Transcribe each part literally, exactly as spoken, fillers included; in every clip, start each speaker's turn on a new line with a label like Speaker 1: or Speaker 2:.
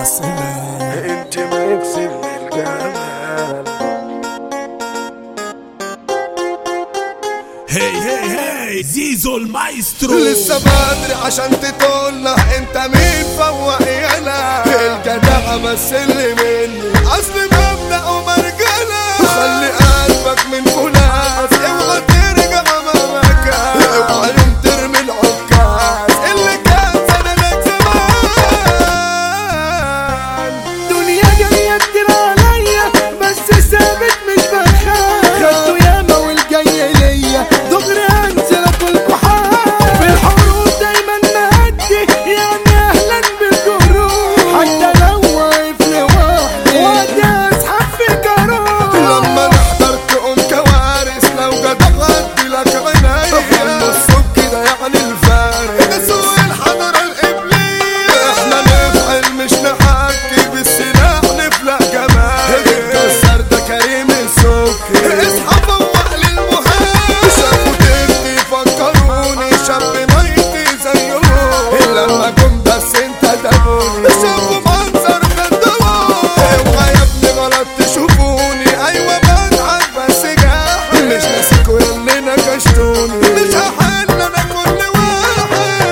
Speaker 1: معسلة انت ميكس من الجمال.
Speaker 2: هي هي هي زيزو المايسترو.
Speaker 3: لسه بدري عشان تقولنا انت مين فوق يالا الجدع بس اللي مني اصل مبدأ ومرجلة. خلي قلبك من فولاس اوعى ترجع مكان اوعى يوم ترمي العكاز اللي كان زمانك زمان.
Speaker 1: دنيا جاية كتير عليا بس ثابت مش بخاف. خدته ياما والجاي ليا دغري انزل اكلكوا حال. في الحروب دايما مهدي يعني اهلا بالجروح. حتى لو واقف لوحدي وادي اسحب في جروح.
Speaker 3: لما نحضر تقوم كوارث لو جدع غدي لك عينيا الصوت كده يعني الفارس ده سوق الحضرة الإبليس. احنا نفعل مش نحكي بالسلاح نفلق جمال. الكسر ده كريم السكي اصحى فوق للمهام. شافوا تبني فكروني شاب ميتي زيهم لما جم بس انت دموني. شافوا منظر خدموني اوعى يا ابني غلط تشوفوني. ايوه بضحك بس جاحد مش ناسيكوا ياللي نكشتوني. مش هحل انا كل واحد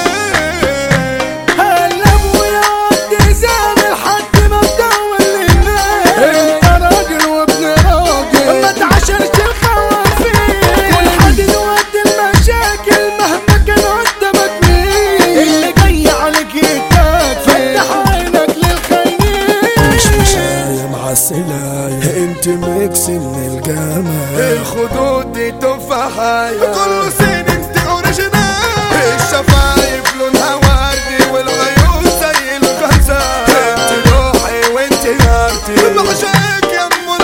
Speaker 1: قلب ويقعد زعل لحد ما تدور للناس. انت راجل وابن راجل ما تعاشرش الخوافين. والحديد وقت المشاكل مهما كان قدامك مين اللي جاي عليك يتاكل. فتح عينك للخاينين.
Speaker 3: مش مشاية معسلاية انت ميكس من الجمال. الخدود دي تفاحية كله سين انت اوريجينال. الشفايف لونها وردي والعيون زي الغزال. انت روحي وانت نارتي بعشقك يا ام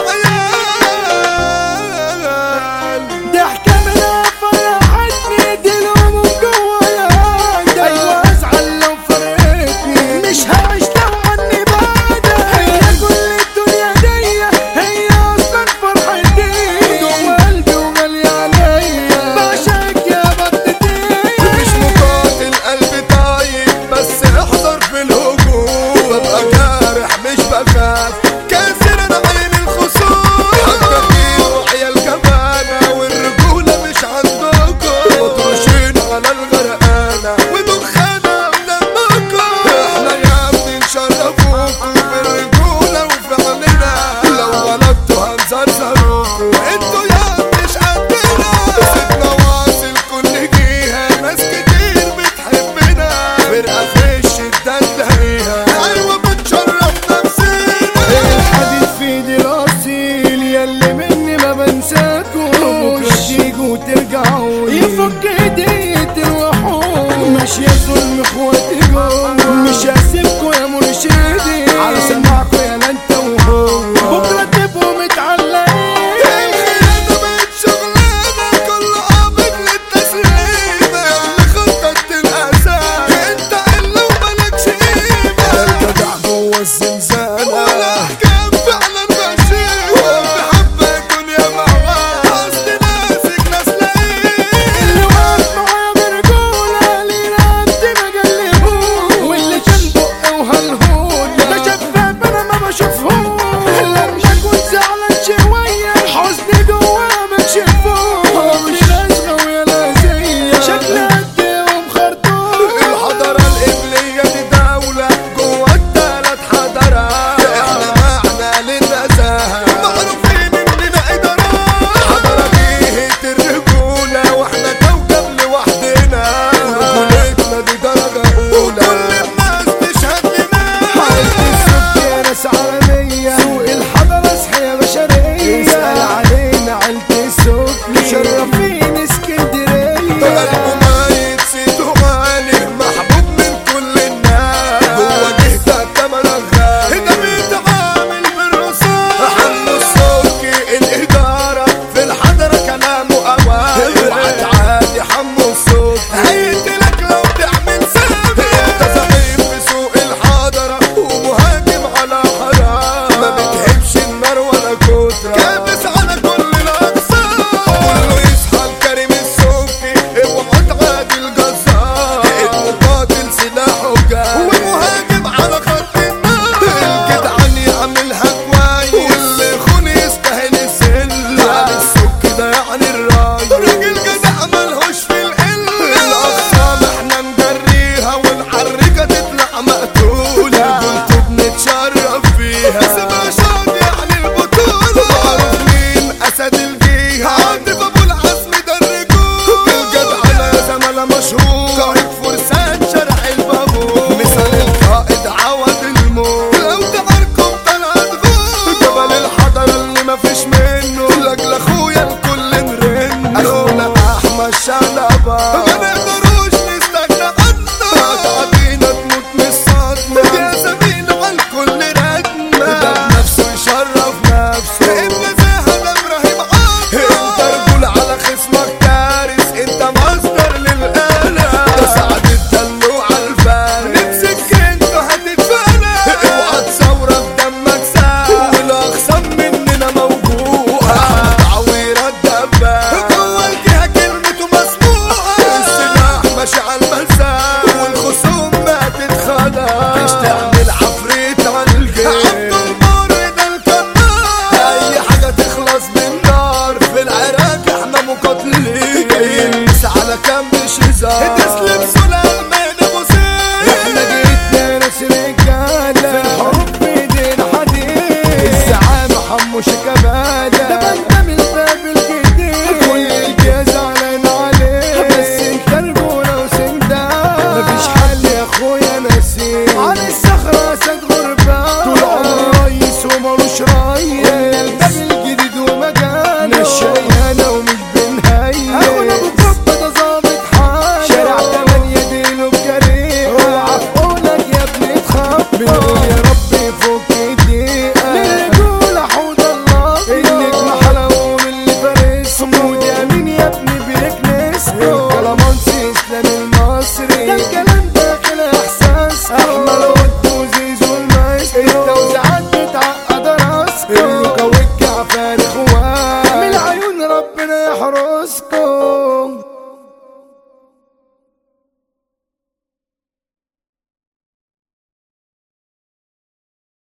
Speaker 3: العيال.
Speaker 1: ضحكة منها فرحتني دي الهموم جوايا. ايوه ازعل لو فرقتني مش هعيش لو عني بعدك. هي كل الدنيا دي هي اصلا فرحتي جوا قلبي وغالية عليا. بعشقك يا بطتي
Speaker 3: مش مقاتل قلبي طيب بس احذر في الهجوم. ببقى جارح مش بخاف كاسر انا عين الخصوم. هتبقينوا عيال جبانة والرجولة مش عندكم. مطروشين على الغرقانة ودخانة بدمكم. احنا يا ابني نشرفوكوا بالرجولة وفعلنا. لو غلطتوا هنزرزروكوا انتوا يا مش قدنا. سيبنا واصل كل جهة ناس كتير بتحبنا. فرقة في الشدة تلاقيها ايوه بتشرف نفسنا.
Speaker 1: الحديد في ايدي الاصيل ياللي مني ما بنساكوش. بكره تيجوا وترجعوا يفك ايدي تروحوا. ماشية ظلم اخواتي جوا مش هسيبكوا يا مرشدي. على سماعكوا يا لا انت وهو بكره تبقوا متعلقين.
Speaker 3: الخيانة بقت شغلانة كل قابل للتسليمة. اللي خطط الأساس انت اللي ومالكش قيمة. الجدع جوا الزنزانة والأحكام فعلا غشيمة. وبحبة الدنيا معاه أصل ماسك ناس لاقيه.
Speaker 1: اللي واقف معايا برجولة ليه رقبتي ما جلبوش. انا الشقيانة ومش بنهيئ اخونا ابو كبة ده ظابط حاجة شارع تمانية ديله بجريئة اوعى قولك يا ابني تخبط بنقول يا رب يفك الدقيقة للرجولة حوض الله النجم حلاوة من اللي فارس مود يا مين يا ابني بيكنسكو الكلامانسي اسلام المصري ده الكلام داخل احساس احمد ود وزيزو المايسترو التوزيعات بتعقد راسكو اللوكا والجعفر اخوان من العيون ربنا يحرسكو